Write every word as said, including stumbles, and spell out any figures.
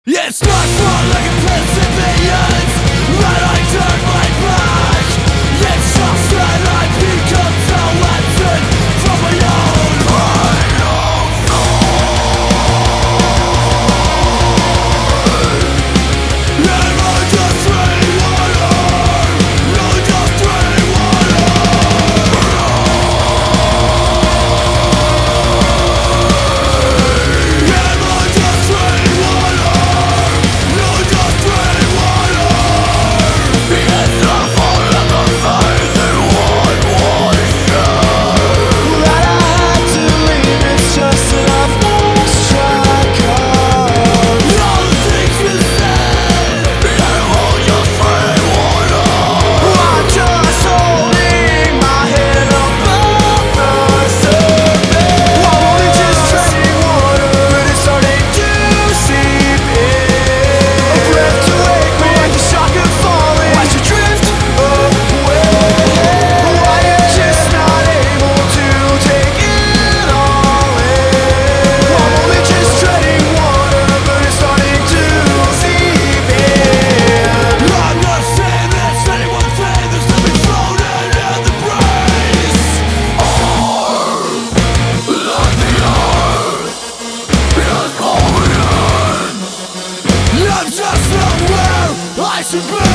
It's not fun like a perseverance that I turn my back. It's just that I become so absent from my own brain of thought. Am I just drinking water? No, just drinking water. Am I just drinking water? No, just drinking water. Because the fall of the faith in what was shared. That I had to leave, it's just that I've lost track of all the things you said. Am I just drinking water? I'm just holding my head above the surface. I'm only just treading water, but it's starting to seep in. A breath to wake me like the shock of falling. Watch you drift away. I am just not able to take it all in. I'm only just treading water, but it's starting to seep in. I'm not saying this anyone say there's something floating in the breeze. Like the earth is calling in. I'm just not where I should be.